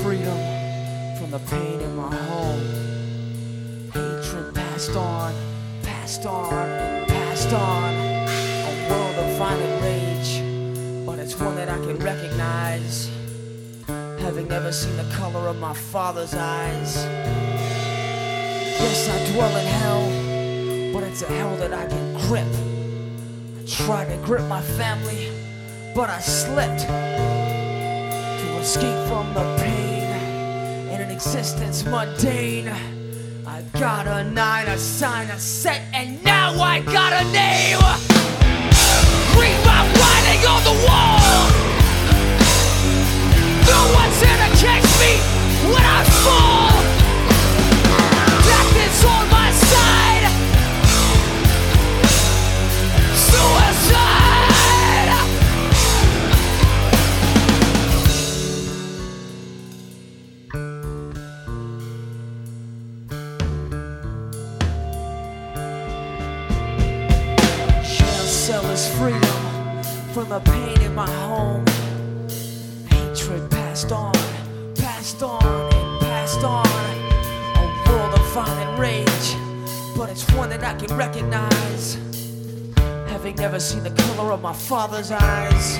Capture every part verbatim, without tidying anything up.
freedom from the pain in my home. Hatred passed on, passed on, passed on. A world of violent rage, but it's one that I can recognize, having never seen the color of my father's eyes. Yes, I dwell in hell, but it's a hell that I can grip. I tried to grip my family, but I slipped. To escape from the pain in an existence mundane, I got a nine, a sign, a set, and now I got a name. Read my writing on the wall. No one's here to catch me when I fall. Death is on my side. Suicide. Jail cell is freedom from the pain in my home. Hatred passed on, passed on, and passed on. A world of violent rage, but it's one that I can recognize, having never seen the color of my father's eyes.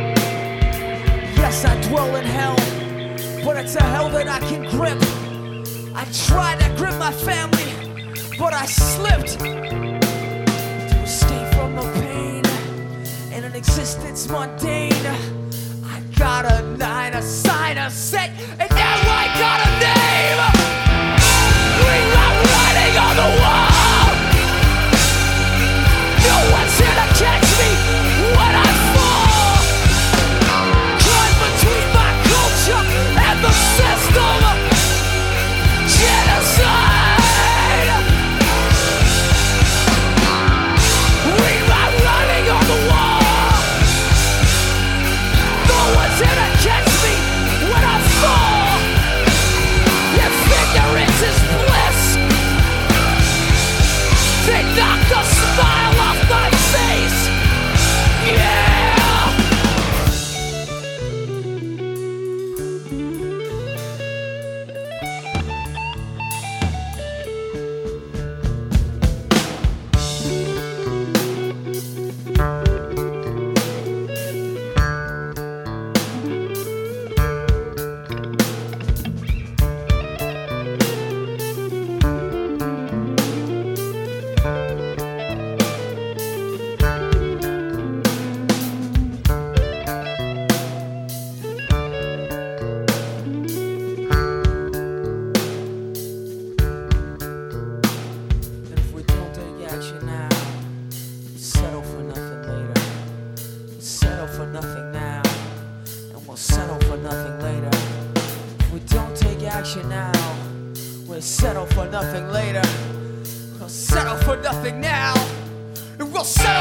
Yes, I dwell in hell, but it's a hell that I can grip. I tried to grip my family, but I slipped. To escape from the pain in an existence mundane, I got a nine, a sign, a set, and now I got a name. Read my writing on the wall. No one's here to catch me when I fall. Caught between my culture and the system. Genocide. Read my writing on the wall. No one's here to catch me when I fall. If ignorance is bliss, they knock the smile off my face. Yeah. Action now, we'll settle for nothing later. We'll settle for nothing now, and we'll settle